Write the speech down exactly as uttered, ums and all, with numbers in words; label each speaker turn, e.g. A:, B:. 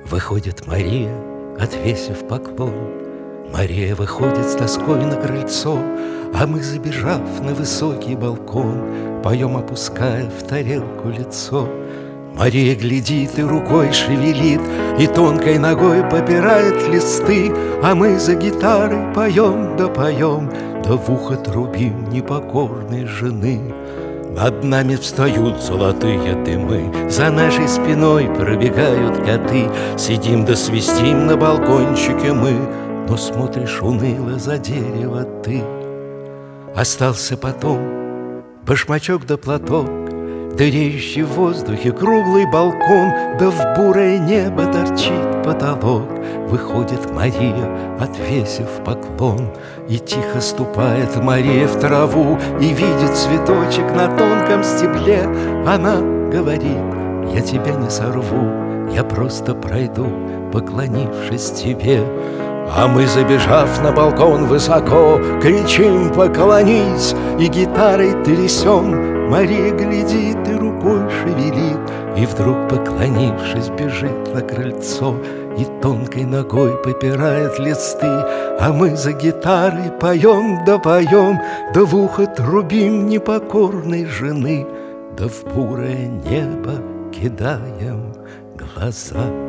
A: Выходит Мария, отвесив поклон. Мария выходит с тоской на крыльцо, а мы, забежав на высокий балкон, поем, опуская в тарелку лицо. Мария глядит и рукой шевелит, и тонкой ногой попирает листы, а мы за гитарой поем да поем, да в ухо трубим непокорной жены. Над нами встают золотые дымы, за нашей спиной пробегают коты. Сидим да свистим на балкончике мы, но смотришь уныло за дерево ты. Остался потом башмачок да платок, дыреющий в воздухе круглый балкон, да в бурое небо торчит потолок. Выходит Мария, отвесив поклон, и тихо ступает Мария в траву, и видит цветочек на тонком стебле. Она говорит: я тебя не сорву, я просто пройду, поклонившись тебе. А мы, забежав на балкон высоко, кричим: поклонись, и гитарой трясем. Мария глядит и рукой шевелит, и вдруг, поклонившись, бежит на крыльцо и тонкой ногой попирает листы. А мы за гитарой поем да поем, да в ухо трубим непокорной жены, да в бурое небо кидаем глаза.